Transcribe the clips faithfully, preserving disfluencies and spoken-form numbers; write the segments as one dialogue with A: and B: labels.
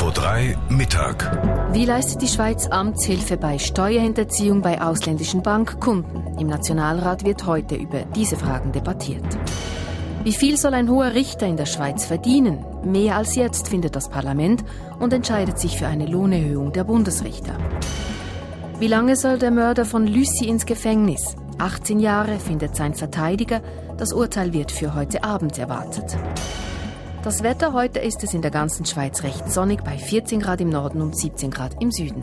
A: Info drei Mittag.
B: Wie leistet die Schweiz Amtshilfe bei Steuerhinterziehung bei ausländischen Bankkunden? Im Nationalrat wird heute über diese Fragen debattiert. Wie viel soll ein hoher Richter in der Schweiz verdienen? Mehr als jetzt findet das Parlament und entscheidet sich für eine Lohnerhöhung der Bundesrichter. Wie lange soll der Mörder von Lucy ins Gefängnis? achtzehn Jahre findet sein Verteidiger. Das Urteil wird für heute Abend erwartet. Das Wetter: heute ist es in der ganzen Schweiz recht sonnig, bei vierzehn Grad im Norden und siebzehn Grad im Süden.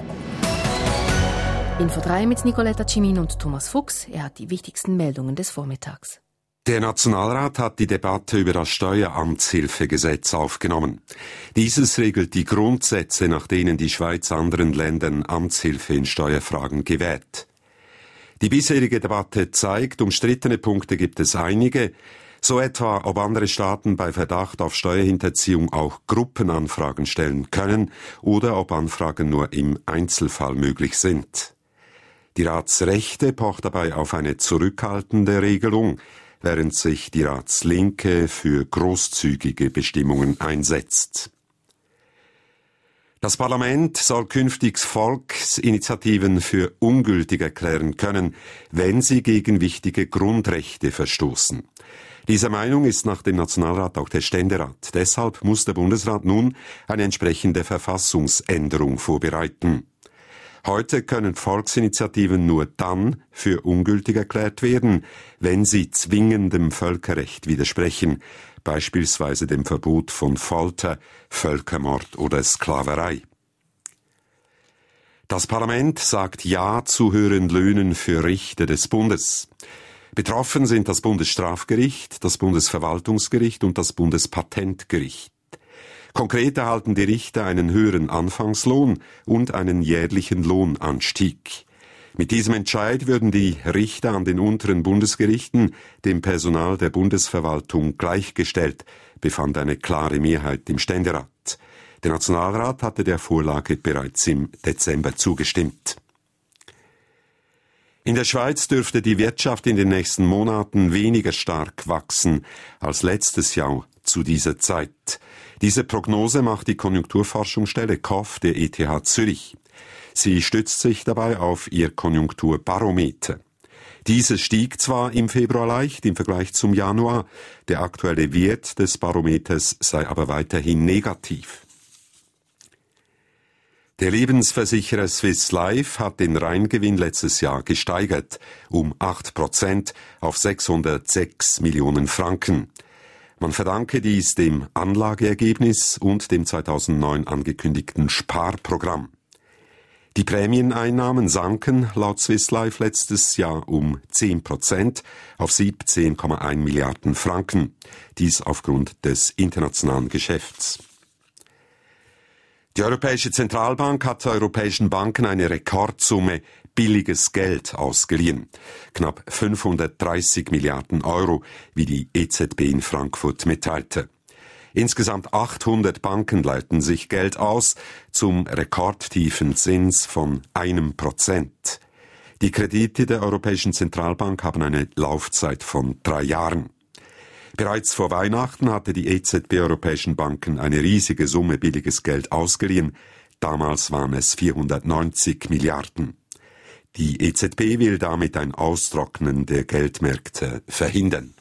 B: Info drei mit Nicoletta Cimin und Thomas Fuchs. Er hat die wichtigsten Meldungen des Vormittags.
C: Der Nationalrat hat die Debatte über das Steueramtshilfegesetz aufgenommen. Dieses regelt die Grundsätze, nach denen die Schweiz anderen Ländern Amtshilfe in Steuerfragen gewährt. Die bisherige Debatte zeigt, umstrittene Punkte gibt es einige, so etwa, ob andere Staaten bei Verdacht auf Steuerhinterziehung auch Gruppenanfragen stellen können oder ob Anfragen nur im Einzelfall möglich sind. Die Ratsrechte pocht dabei auf eine zurückhaltende Regelung, während sich die Ratslinke für großzügige Bestimmungen einsetzt. Das Parlament soll künftig Volksinitiativen für ungültig erklären können, wenn sie gegen wichtige Grundrechte verstoßen. Dieser Meinung ist nach dem Nationalrat auch der Ständerat. Deshalb muss der Bundesrat nun eine entsprechende Verfassungsänderung vorbereiten. Heute können Volksinitiativen nur dann für ungültig erklärt werden, wenn sie zwingendem Völkerrecht widersprechen, beispielsweise dem Verbot von Folter, Völkermord oder Sklaverei. Das Parlament sagt Ja zu höheren Löhnen für Richter des Bundes. Betroffen sind das Bundesstrafgericht, das Bundesverwaltungsgericht und das Bundespatentgericht. Konkret erhalten die Richter einen höheren Anfangslohn und einen jährlichen Lohnanstieg. Mit diesem Entscheid würden die Richter an den unteren Bundesgerichten dem Personal der Bundesverwaltung gleichgestellt, befand eine klare Mehrheit im Ständerat. Der Nationalrat hatte der Vorlage bereits im Dezember zugestimmt. In der Schweiz dürfte die Wirtschaft in den nächsten Monaten weniger stark wachsen als letztes Jahr zu dieser Zeit. Diese Prognose macht die Konjunkturforschungsstelle K O F der E T H Zürich. Sie stützt sich dabei auf ihr Konjunkturbarometer. Dieses stieg zwar im Februar leicht im Vergleich zum Januar, der aktuelle Wert des Barometers sei aber weiterhin negativ. Der Lebensversicherer Swiss Life hat den Reingewinn letztes Jahr gesteigert, um acht Prozent auf sechshundertsechs Millionen Franken. Man verdanke dies dem Anlageergebnis und dem zweitausendneun angekündigten Sparprogramm. Die Prämieneinnahmen sanken laut Swiss Life letztes Jahr um zehn Prozent auf siebzehn Komma eins Milliarden Franken. Dies aufgrund des internationalen Geschäfts. Die Europäische Zentralbank hat europäischen Banken eine Rekordsumme billiges Geld ausgeliehen. Knapp fünfhundertdreißig Milliarden Euro, wie die E Z B in Frankfurt mitteilte. Insgesamt achthundert Banken leihten sich Geld aus, zum rekordtiefen Zins von einem Prozent. Die Kredite der Europäischen Zentralbank haben eine Laufzeit von drei Jahren. Bereits vor Weihnachten hatte die E Z B europäischen Banken eine riesige Summe billiges Geld ausgeliehen. Damals waren es vierhundertneunzig Milliarden. Die E Z B will damit ein Austrocknen der Geldmärkte verhindern.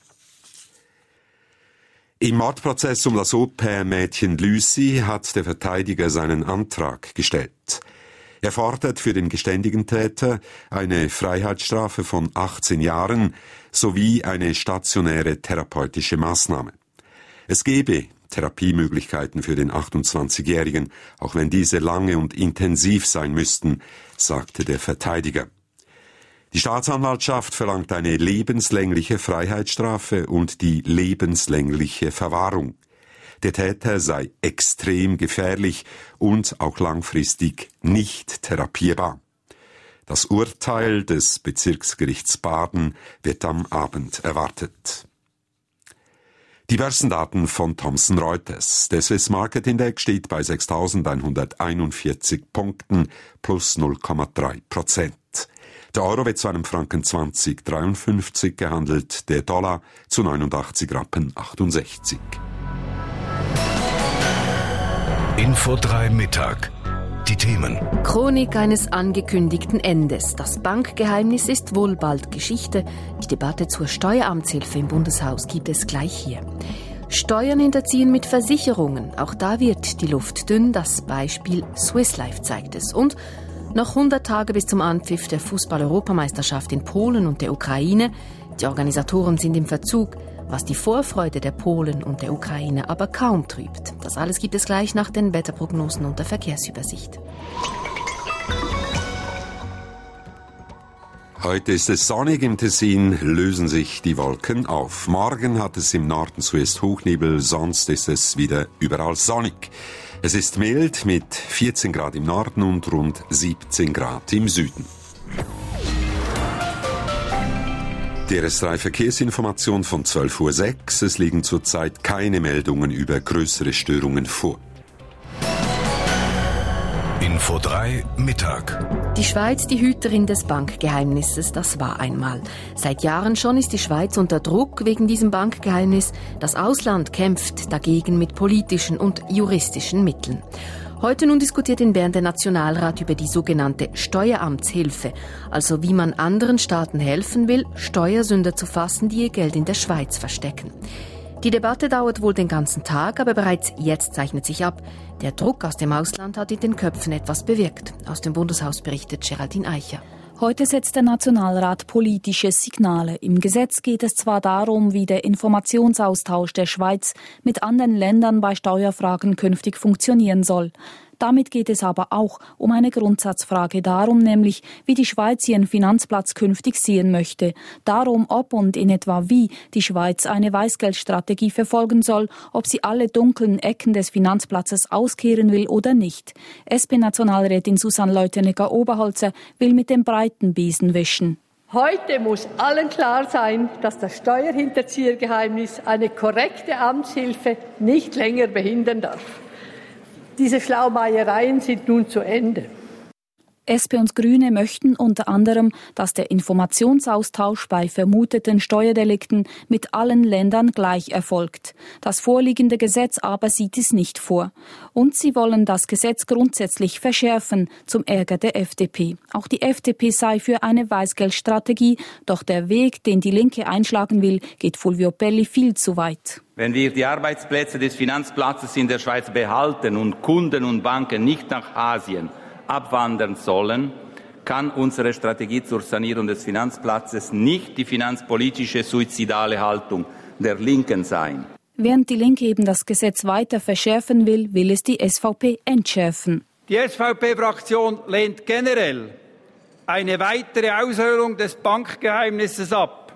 C: Im Mordprozess um das Au-pair-Mädchen Lucy hat der Verteidiger seinen Antrag gestellt. Er fordert für den geständigen Täter eine Freiheitsstrafe von achtzehn Jahren sowie eine stationäre therapeutische Maßnahme. Es gebe Therapiemöglichkeiten für den achtundzwanzigjährigen, auch wenn diese lange und intensiv sein müssten, sagte der Verteidiger. Die Staatsanwaltschaft verlangt eine lebenslängliche Freiheitsstrafe und die lebenslängliche Verwahrung. Der Täter sei extrem gefährlich und auch langfristig nicht therapierbar. Das Urteil des Bezirksgerichts Baden wird am Abend erwartet. Die Börsendaten von Thomson Reuters. Der Swiss Market Index steht bei sechstausendeinhunderteinundvierzig Punkten plus null Komma drei Prozent. Der Euro wird zu einem Franken zwanzig Komma dreiundfünfzig gehandelt, der Dollar zu neunundachtzig Rappen achtundsechzig.
A: Info drei Mittag. Die Themen.
B: Chronik eines angekündigten Endes. Das Bankgeheimnis ist wohl bald Geschichte. Die Debatte zur Steueramtshilfe im Bundeshaus gibt es gleich hier. Steuern hinterziehen mit Versicherungen. Auch da wird die Luft dünn. Das Beispiel Swiss Life zeigt es. Und noch hundert Tage bis zum Anpfiff der Fußball-Europameisterschaft in Polen und der Ukraine. Die Organisatoren sind im Verzug, was die Vorfreude der Polen und der Ukraine aber kaum trübt. Das alles gibt es gleich nach den Wetterprognosen und der Verkehrsübersicht.
C: Heute ist es sonnig, im Tessin lösen sich die Wolken auf. Morgen hat es im Norden zuerst Hochnebel, sonst ist es wieder überall sonnig. Es ist mild mit vierzehn Grad im Norden und rund siebzehn Grad im Süden. Die R S drei Verkehrsinformation von zwölf Uhr sechs. Es liegen zurzeit keine Meldungen über größere Störungen vor.
A: Info drei Mittag.
B: Die Schweiz, die Hüterin des Bankgeheimnisses, das war einmal. Seit Jahren schon ist die Schweiz unter Druck wegen diesem Bankgeheimnis. Das Ausland kämpft dagegen mit politischen und juristischen Mitteln. Heute nun diskutiert in Bern der Nationalrat über die sogenannte Steueramtshilfe, also wie man anderen Staaten helfen will, Steuersünder zu fassen, die ihr Geld in der Schweiz verstecken. Die Debatte dauert wohl den ganzen Tag, aber bereits jetzt zeichnet sich ab, der Druck aus dem Ausland hat in den Köpfen etwas bewirkt. Aus dem Bundeshaus berichtet Geraldine Eicher.
D: Heute setzt der Nationalrat politische Signale. Im Gesetz geht es zwar darum, wie der Informationsaustausch der Schweiz mit anderen Ländern bei Steuerfragen künftig funktionieren soll. Damit geht es aber auch um eine Grundsatzfrage darum, nämlich wie die Schweiz ihren Finanzplatz künftig sehen möchte. Darum, ob und in etwa wie die Schweiz eine Weißgeldstrategie verfolgen soll, ob sie alle dunklen Ecken des Finanzplatzes auskehren will oder nicht. S P-Nationalrätin Susanne Leutenegger-Oberholzer will mit dem breiten Besen wischen.
E: Heute muss allen klar sein, dass das Steuerhinterziehergeheimnis eine korrekte Amtshilfe nicht länger behindern darf. Diese Schlaumeiereien sind nun zu Ende.
D: S P und Grüne möchten unter anderem, dass der Informationsaustausch bei vermuteten Steuerdelikten mit allen Ländern gleich erfolgt. Das vorliegende Gesetz aber sieht es nicht vor. Und sie wollen das Gesetz grundsätzlich verschärfen, zum Ärger der F D P. Auch die F D P sei für eine Weißgeldstrategie, doch der Weg, den die Linke einschlagen will, geht Fulvio Pelli viel zu weit.
F: Wenn wir die Arbeitsplätze des Finanzplatzes in der Schweiz behalten und Kunden und Banken nicht nach Asien abwandern sollen, kann unsere Strategie zur Sanierung des Finanzplatzes nicht die finanzpolitische suizidale Haltung der Linken sein.
D: Während die Linke eben das Gesetz weiter verschärfen will, will es die S V P entschärfen.
G: Die S V P-Fraktion lehnt generell eine weitere Aushöhlung des Bankgeheimnisses ab.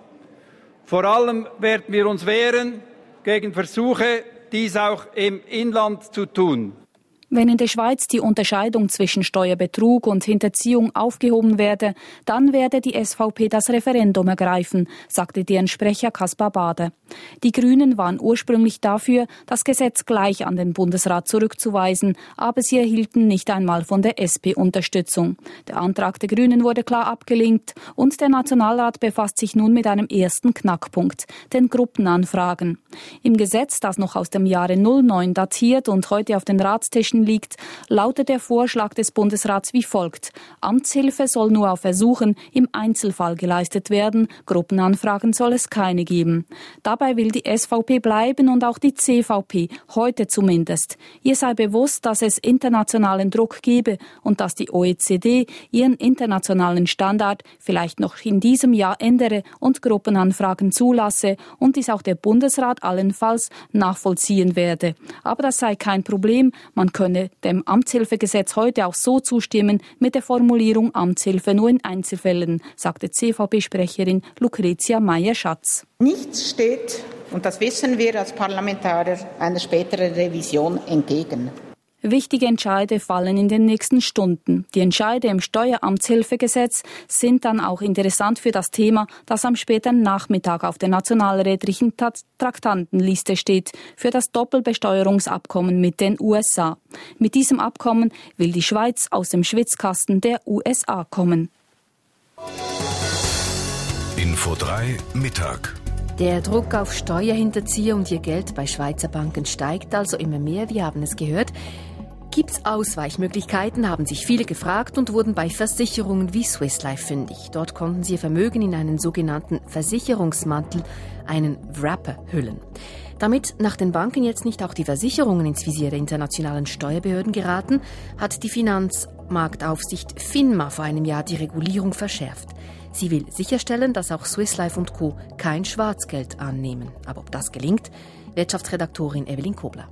G: Vor allem werden wir uns wehren gegen Versuche, dies auch im Inland zu tun.
D: Wenn in der Schweiz die Unterscheidung zwischen Steuerbetrug und Hinterziehung aufgehoben werde, dann werde die S V P das Referendum ergreifen, sagte deren Sprecher Kaspar Bader. Die Grünen waren ursprünglich dafür, das Gesetz gleich an den Bundesrat zurückzuweisen, aber sie erhielten nicht einmal von der S P Unterstützung. Der Antrag der Grünen wurde klar abgelehnt und der Nationalrat befasst sich nun mit einem ersten Knackpunkt, den Gruppenanfragen. Im Gesetz, das noch aus dem Jahre null neun datiert und heute auf den Ratstischen liegt, lautet der Vorschlag des Bundesrats wie folgt. Amtshilfe soll nur auf Ersuchen im Einzelfall geleistet werden, Gruppenanfragen soll es keine geben. Dabei will die S V P bleiben und auch die C V P, heute zumindest. Ihr sei bewusst, dass es internationalen Druck gebe und dass die O E C D ihren internationalen Standard vielleicht noch in diesem Jahr ändere und Gruppenanfragen zulasse und dies auch der Bundesrat allenfalls nachvollziehen werde. Aber das sei kein Problem, man könne dem Amtshilfegesetz heute auch so zustimmen mit der Formulierung Amtshilfe nur in Einzelfällen, sagte C V P-Sprecherin Lucretia Meyer-Schatz.
H: Nichts steht, und das wissen wir als Parlamentarier, einer späteren Revision entgegen.
D: Wichtige Entscheide fallen in den nächsten Stunden. Die Entscheide im Steueramtshilfegesetz sind dann auch interessant für das Thema, das am späten Nachmittag auf der nationalrätlichen Traktandenliste steht, für das Doppelbesteuerungsabkommen mit den U S A. Mit diesem Abkommen will die Schweiz aus dem Schwitzkasten der U S A kommen.
A: Info drei Mittag.
B: Der Druck auf Steuerhinterzieher und ihr Geld bei Schweizer Banken steigt also immer mehr, wir haben es gehört. Gibt's Ausweichmöglichkeiten, haben sich viele gefragt und wurden bei Versicherungen wie Swiss Life fündig. Dort konnten sie ihr Vermögen in einen sogenannten Versicherungsmantel, einen Wrapper, hüllen. Damit nach den Banken jetzt nicht auch die Versicherungen ins Visier der internationalen Steuerbehörden geraten, hat die Finanzmarktaufsicht FINMA vor einem Jahr die Regulierung verschärft. Sie will sicherstellen, dass auch Swiss Life und Co. kein Schwarzgeld annehmen. Aber ob das gelingt? Wirtschaftsredaktorin Evelyn Kobler.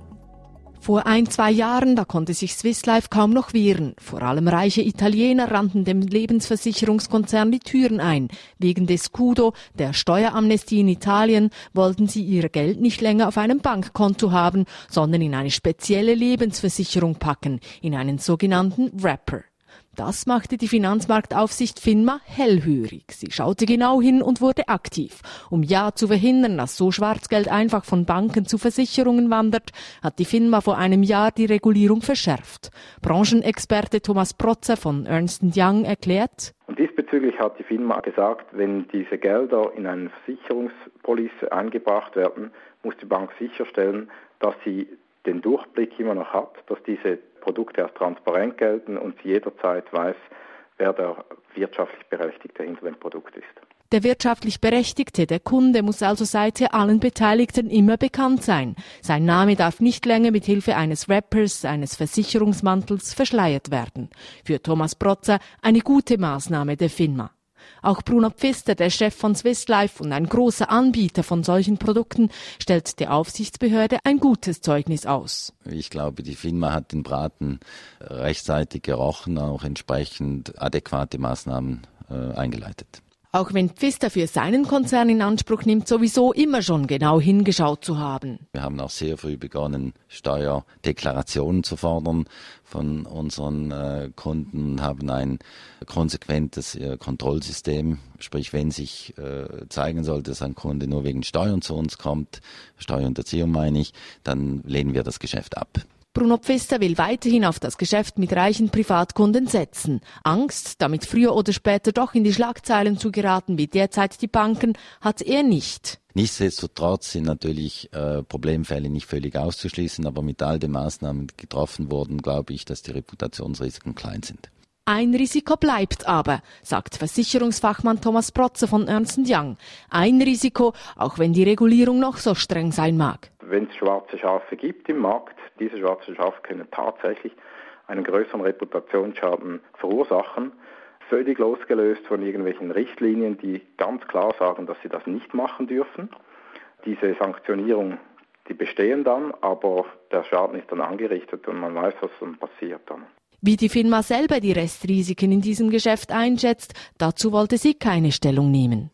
I: Vor ein, zwei Jahren, da konnte sich Swiss Life kaum noch wehren. Vor allem reiche Italiener rannten dem Lebensversicherungskonzern die Türen ein. Wegen des Scudo, der Steueramnestie in Italien, wollten sie ihr Geld nicht länger auf einem Bankkonto haben, sondern in eine spezielle Lebensversicherung packen, in einen sogenannten Wrapper. Das machte die Finanzmarktaufsicht FINMA hellhörig. Sie schaute genau hin und wurde aktiv. Um ja zu verhindern, dass so Schwarzgeld einfach von Banken zu Versicherungen wandert, hat die FINMA vor einem Jahr die Regulierung verschärft. Branchenexperte Thomas Protzer von Ernst and Young erklärt:
J: Und diesbezüglich hat die FINMA gesagt, wenn diese Gelder in eine Versicherungspolice eingebracht werden, muss die Bank sicherstellen, dass sie den Durchblick immer noch hat, dass diese Produkte als transparent gelten und sie jederzeit weiß, wer der wirtschaftlich Berechtigte hinter dem Produkt ist.
I: Der wirtschaftlich Berechtigte, der Kunde, muss also seither allen Beteiligten immer bekannt sein. Sein Name darf nicht länger mit Hilfe eines Wrappers, eines Versicherungsmantels verschleiert werden. Für Thomas Protzer eine gute Maßnahme der FINMA. Auch Bruno Pfister, der Chef von Swiss Life und ein großer Anbieter von solchen Produkten, stellt der Aufsichtsbehörde ein gutes Zeugnis aus.
K: Ich glaube, die FINMA hat den Braten rechtzeitig gerochen, auch entsprechend adäquate Maßnahmen äh, eingeleitet.
I: Auch wenn Pfister für seinen Konzern in Anspruch nimmt, sowieso immer schon genau hingeschaut zu haben.
K: Wir haben auch sehr früh begonnen, Steuerdeklarationen zu fordern von unseren äh, Kunden, haben ein konsequentes äh, Kontrollsystem. Sprich, wenn sich äh, zeigen sollte, dass ein Kunde nur wegen Steuern zu uns kommt, Steuerhinterziehung meine ich, dann lehnen wir das Geschäft ab.
I: Bruno Pfister will weiterhin auf das Geschäft mit reichen Privatkunden setzen. Angst, damit früher oder später doch in die Schlagzeilen zu geraten, wie derzeit die Banken, hat er nicht.
K: Nichtsdestotrotz sind natürlich äh, Problemfälle nicht völlig auszuschließen, aber mit all den Maßnahmen, die getroffen wurden, glaube ich, dass die Reputationsrisiken klein sind.
I: Ein Risiko bleibt aber, sagt Versicherungsfachmann Thomas Protzer von Ernst and Young. Ein Risiko, auch wenn die Regulierung noch so streng sein mag.
J: Wenn es schwarze Schafe gibt im Markt, diese schwarzen Schafe können tatsächlich einen größeren Reputationsschaden verursachen, völlig losgelöst von irgendwelchen Richtlinien, die ganz klar sagen, dass sie das nicht machen dürfen. Diese Sanktionierung, die bestehen dann, aber der Schaden ist dann angerichtet und man weiß, was dann passiert dann.
I: Wie die FINMA selber die Restrisiken in diesem Geschäft einschätzt, dazu wollte sie keine Stellung nehmen.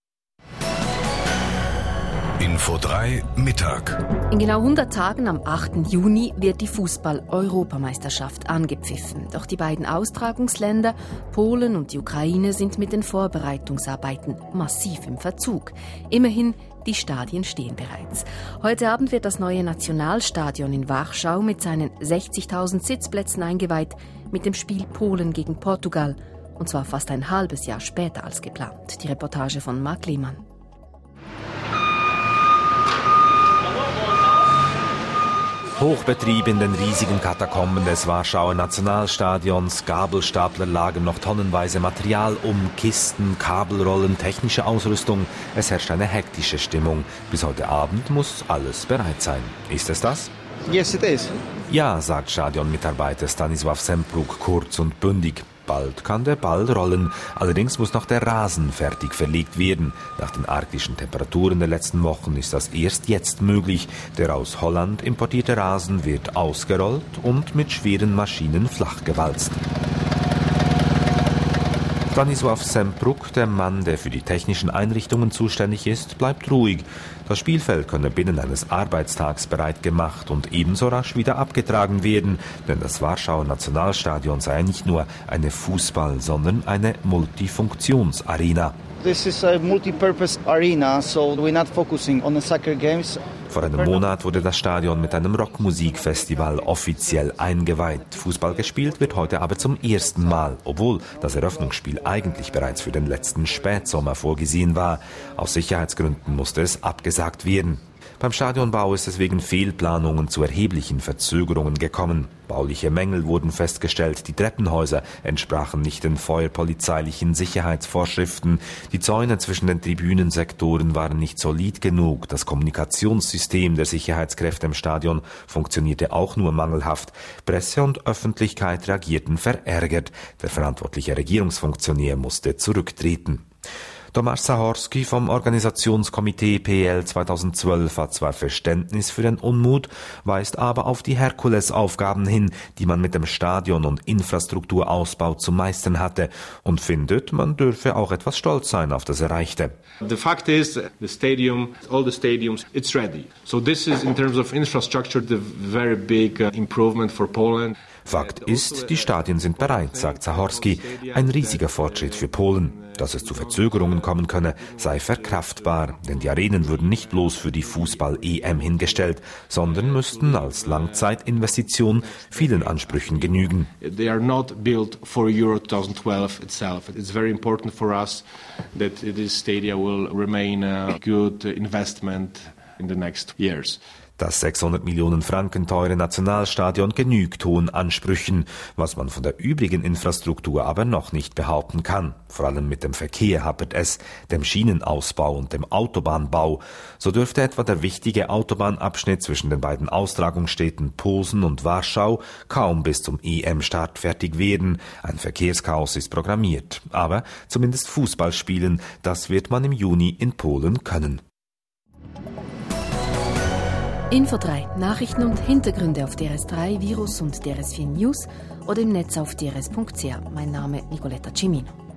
A: Info drei Mittag.
B: In genau hundert Tagen am achten Juni wird die Fußball-Europameisterschaft angepfiffen. Doch die beiden Austragungsländer, Polen und die Ukraine, sind mit den Vorbereitungsarbeiten massiv im Verzug. Immerhin, die Stadien stehen bereits. Heute Abend wird das neue Nationalstadion in Warschau mit seinen sechzigtausend Sitzplätzen eingeweiht mit dem Spiel Polen gegen Portugal. Und zwar fast ein halbes Jahr später als geplant. Die Reportage von Marc Lehmann.
L: Hochbetrieb in den riesigen Katakomben des Warschauer Nationalstadions. Gabelstapler lagen noch tonnenweise Material um, Kisten, Kabelrollen, technische Ausrüstung. Es herrscht eine hektische Stimmung. Bis heute Abend muss alles bereit sein. Ist es das?
M: Yes, it is.
L: Ja, sagt Stadionmitarbeiter Stanisław Sempruk kurz und bündig. Bald kann der Ball rollen. Allerdings muss noch der Rasen fertig verlegt werden. Nach den arktischen Temperaturen der letzten Wochen ist das erst jetzt möglich. Der aus Holland importierte Rasen wird ausgerollt und mit schweren Maschinen flachgewalzt. Stanisław Sempruk, der Mann, der für die technischen Einrichtungen zuständig ist, bleibt ruhig. Das Spielfeld könne binnen eines Arbeitstags bereit gemacht und ebenso rasch wieder abgetragen werden, denn das Warschauer Nationalstadion sei nicht nur eine Fußball-, sondern eine Multifunktionsarena.
M: This is a multi-purpose arena, so we're not focusing on the soccer games.
L: Vor einem Monat wurde das Stadion mit einem Rockmusikfestival offiziell eingeweiht. Fußball gespielt wird heute aber zum ersten Mal, obwohl das Eröffnungsspiel eigentlich bereits für den letzten Spätsommer vorgesehen war. Aus Sicherheitsgründen musste es abgesagt werden. Beim Stadionbau ist es wegen Fehlplanungen zu erheblichen Verzögerungen gekommen. Bauliche Mängel wurden festgestellt, die Treppenhäuser entsprachen nicht den feuerpolizeilichen Sicherheitsvorschriften, die Zäune zwischen den Tribünensektoren waren nicht solid genug, das Kommunikationssystem der Sicherheitskräfte im Stadion funktionierte auch nur mangelhaft. Presse und Öffentlichkeit reagierten verärgert. Der verantwortliche Regierungsfunktionär musste zurücktreten. Tomasz Zahorski vom Organisationskomitee P L zweitausendzwölf hat zwar Verständnis für den Unmut, weist aber auf die Herkulesaufgaben hin, die man mit dem Stadion- und Infrastrukturausbau zu meistern hatte, und findet, man dürfe auch etwas stolz sein auf das Erreichte.
N: The fact is, the stadium, all the stadiums, it's ready. So this is in terms of infrastructure the very big uh, improvement for Poland.
L: Fakt ist, die Stadien sind bereit, sagt Zahorski. Ein riesiger Fortschritt für Polen. Dass es zu Verzögerungen kommen könne, sei verkraftbar, denn die Arenen würden nicht bloß für die Fußball-E M hingestellt, sondern müssten als Langzeitinvestition vielen Ansprüchen genügen.
N: They are not built for Euro twenty twelve itself. It's very important for us that this stadium will remain a good investment in the next years.
L: Das sechshundert Millionen Franken teure Nationalstadion genügt hohen Ansprüchen, was man von der übrigen Infrastruktur aber noch nicht behaupten kann. Vor allem mit dem Verkehr hapert es, dem Schienenausbau und dem Autobahnbau. So dürfte etwa der wichtige Autobahnabschnitt zwischen den beiden Austragungsstädten Posen und Warschau kaum bis zum E M-Start fertig werden. Ein Verkehrschaos ist programmiert. Aber zumindest Fußball spielen, das wird man im Juni in Polen können.
B: Info drei, Nachrichten und Hintergründe auf D R S drei, Virus und D R S vier News oder im Netz auf d r s punkt c h. Mein Name Nicoletta Cimino.